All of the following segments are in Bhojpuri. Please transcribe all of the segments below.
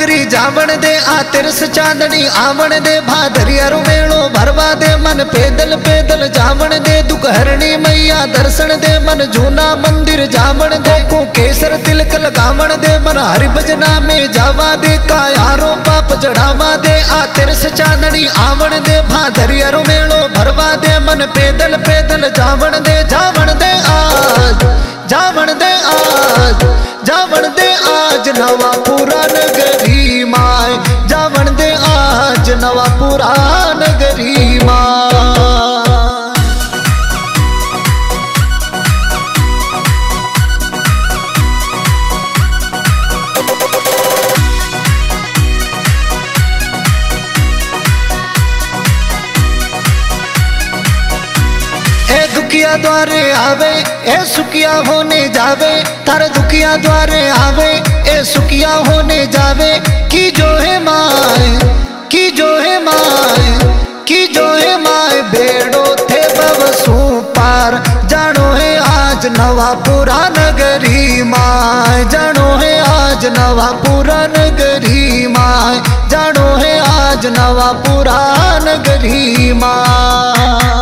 नगरी जावण दे आ तिरस चांदनी आवण दे भादरिया मेलो भरवा दे मन पैदल पैदल जावण दे दुख हरणी मैया दर्शन दे मन जूना मंदिर जावण दे को केसर तिलक लगावण दे मन हरि भजना में जावा दे कायारो पाप चढ़ावा दे आ तिरस चांदनी आवण दे भादरिया मेलो भरवा दे मन पैदल पैदल जावण दे आज जावण दे आज जावण दे आज नवापुरा नगरी माय जावण दे आज नवापुरा नगरी माय। दुखिया द्वारे आवे ए सुखिया होने जावे तार दुखिया द्वारे आवे ए सुखिया होने जावे की जो है माय की जो है माय की जो है माय बेड़ो थे बवसू पार जानो है आज नवापुरा नगरी माय जानो है आज नवापुरा नगरी माय जानो है आज नवापुरा नगरी माय।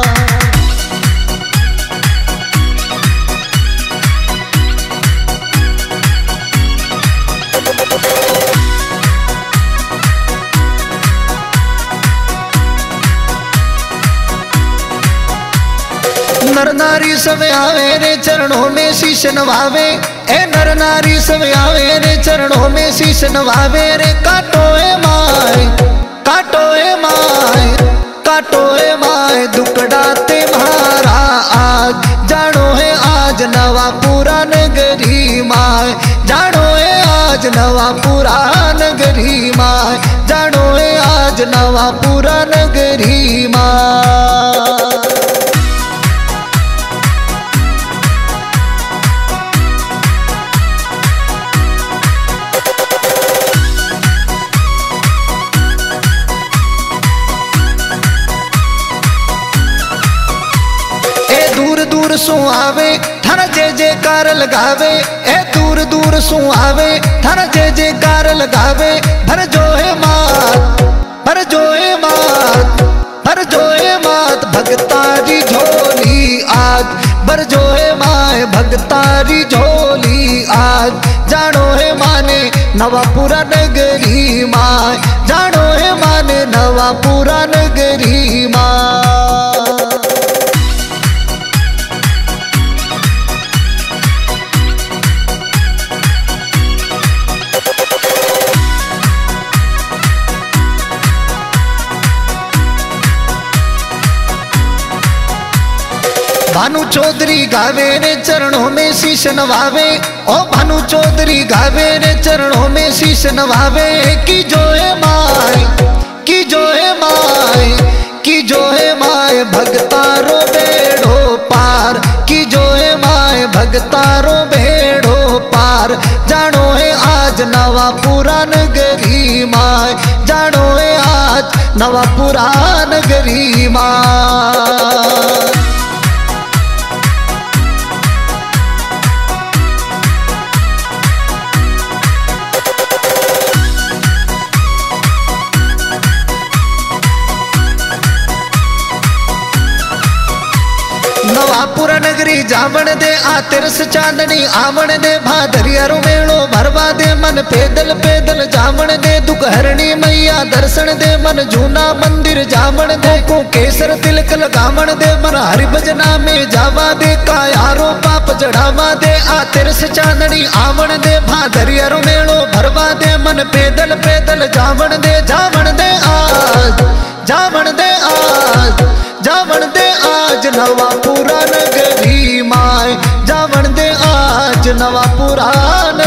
नर नारी सब आवे रे चरणों में शीश नवावे ए नर नारी सब आवे रे चरणों में शीश नवावे रे काटो है माय काटो है माय काटो है माय दुकड़ा तुम्हारा आज जानो है आज नवापुरा नगरी माय जानो है आज नवापुरा नगरी माय जानो है आज नवापुरा नगरी माय। दूर सु आवे थारा जय जयकार लगावे ए दूर दूर सु आवे थारा जय जयकार लगावे भर जो है मात भर जो है मात भर जो है मात भगतारी झोली आज भर जो है माय भगतारी झोली आज जानो है माने नवापुरा नगरी माय जानो है माने नवापुरा नगरी माय। भानु चौधरी गावे रे चरणों में शीश नवावे ओ भानु चौधरी गावे रे चरणों में शीश नवावे की जो है माय की जो है माय की जो है माय भगतारो बेड़ो पार की जो है माय भगतारो बेड़ो पार जानो है आज नवापुरा नगरी माय जानो है आज नवापुरा नगरी माय। नवापुरा नगरी जावण दे आ तिरस चांदनी आवण दे भादरिया मेलो भरवा दे मन पैदल पैदल जावण दे दुख हरणी मैया दर्शन दे मन जूना मंदिर जावण दे को केसर तिलक लगावण दे मन हरि भजना में जावा दे कायारो पाप चढ़ावा दे आ तिरस चांदनी आवण दे भादरिया मेलो भरवा दे मन पैदल पैदल जावण दे आज जावण दे आज जावण दे आज नवापुरा नगरी माय जावण दे आज नवापुरा